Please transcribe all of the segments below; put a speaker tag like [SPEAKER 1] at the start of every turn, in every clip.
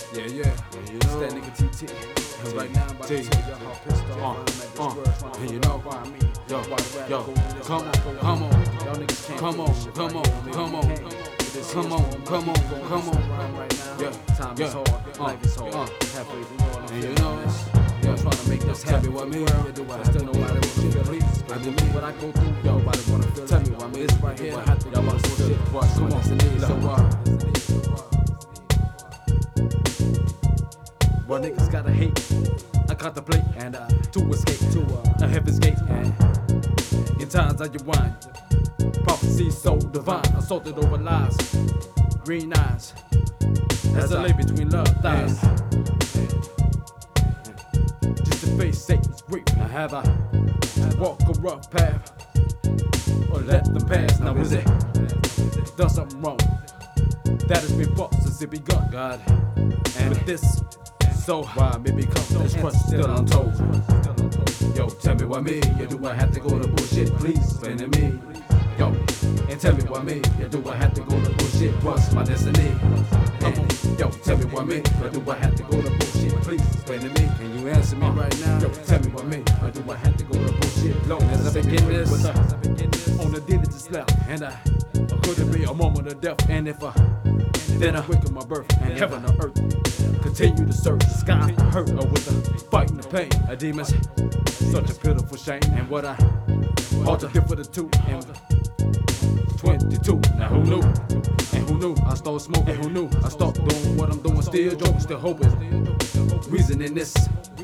[SPEAKER 1] Yeah, it's that nigga TT. And right now I'm about to tell y'all how pissed off I am at this world trying to figure out why me. Yo, come on. Y'all niggas can't come on. Yeah, time is hard, life is hard. Halfway through all I'm feeling this. I'm trying to make this happy with me. Still nobody will feel please. I believe what I go through, nobody wanna feel. Tell me what me is right here. Y'all want to shit. Come on, so what niggas gotta hate, I contemplate and to escape to a heaven's gate. And in times I rewind, prophecy so divine, assaulted over lies, green eyes, as I lay between love thighs. Just to face Satan's grief, now have I to walk a rough path, or let them pass? Now is it done something wrong that has been fought since it begun, God? And with this, so why me become this question still untold? Yo, tell me why me? Yeah, do I have to go to bullshit? Please explain to me. Yo, and tell me why me? Yeah, do I have to go to bullshit? What's my destiny? And yo, tell me why me? Yeah, do I have to go to bullshit? Please explain to me. Can you answer me right now? Yo, tell me why me? Yeah, do I have to go to bullshit? Long as I begin this, on the day that just left, and could it be a moment of death? And if then I wake up my birth, and heaven or earth continue to search the sky, hurt or with the fight and the pain. A demon's such a pitiful shame, and what I alter here for the two and 22. Now who knew? And who knew I start smoking? And who knew I start doing what I'm doing? Still joking, still hoping. Reason in this,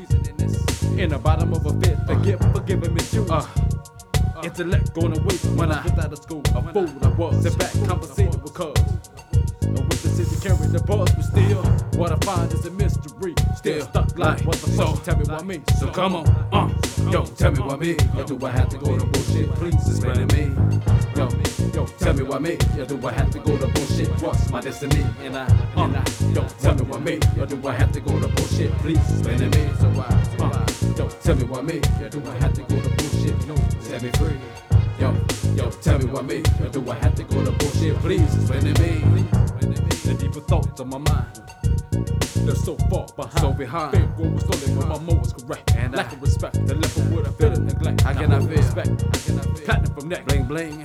[SPEAKER 1] in the bottom of a pit, forgiving me you. Intellect going away when I was out of school. A fool I was, sit back, compensated with cuz. With the city carrying the buzz, but still, what I find is a mystery. Still stuck like what the fuck? Tell me why me. So come on, yo, tell me why me. Yo, do I have to go to bullshit? Please explain to me. Yo, tell me why me. Yo, do I have to go to bullshit? What's my destiny? And yo, tell me why me. Yo, do I have to go to bullshit? Please explain to me. So why? Yo, tell me why me. Yo, do I have to go to bullshit? No, set me free. Yo, tell me why me? Or do I have to go to bullshit? Please explain to me. The deeper thoughts of my mind, they're so far behind. So behind. Favorable was stolen when my mode was correct. And lack of respect, the level with a bit of neglect. How can I feel respect? Platinum from neck, bling bling.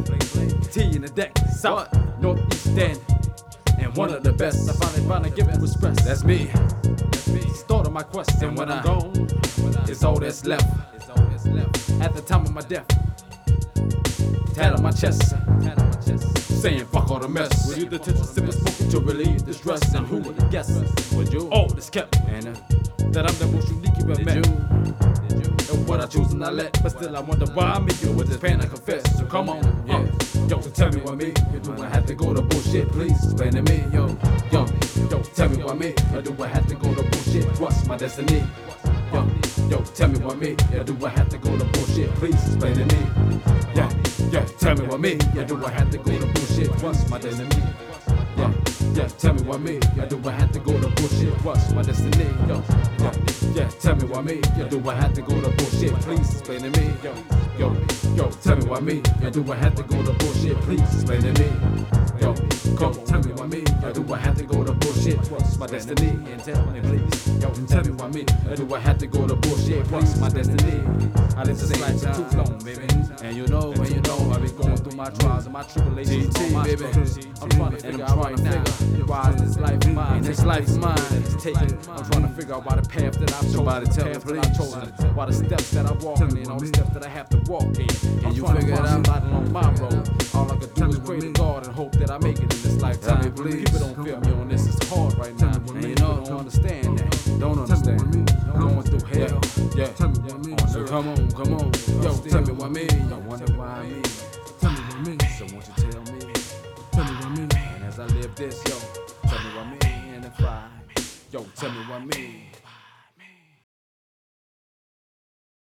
[SPEAKER 1] T in the deck, south, northeast end, and one of the best. I finally give it respect. That's me. Start of my quest, and when I'm gone, it's all that's left. At the time of my death, tat on my chest, saying fuck all the mess. With you the attention sipping smoking to relieve the stress. And who would have guessed? Would you? All this kept, and that I'm the most unique you ever met. And what I choose and I let, but still I wonder why I'm here with this pain I confess. So come on, yo, tell me why me. Or do I have to go to bullshit? Please explain to me, yo, tell me why me. Or do I have to go to bullshit? What's my destiny? Yo, tell me why me. Or do I have to go to bullshit? Please explain to me. Yeah, tell me why me. Yeah, do I have to go to bullshit? What's my destiny? Yeah, tell me why me. Yeah, do I have to go to bullshit? What's my destiny? Yeah, tell me why me. Yeah, do I have to go to bullshit? Please explain to me. Yo, tell me why me. Yeah, do I have to go to bullshit? Please explain to me. Yo, come on, tell me why me. Yeah, do I have to go to bullshit? What's my destiny? And tell me please. Yo, tell me why me. Yeah, do I have to go to bullshit? What's my destiny? I live this life for too long, baby. And you know, I've been going through my trials and my tribulations. Baby. I'm trying to figure out right now why this life of mine, is taken. I'm trying to figure out why the path that I've chosen, somebody tell me please, why the steps that I walk in, all the steps that I have to walk in. And you figure it out along my road. All I can do is pray to God and hope that I make it in this lifetime. People don't feel me on this, it's hard right now. And you know, don't understand that. Don't understand. Going through hell. Yeah. So come on. Yo, tell me why me. I wonder why me. Tell me why me. So won't you tell me? Tell me why me. And as I live this, yo, tell me why me. And if I, yo, tell me why me.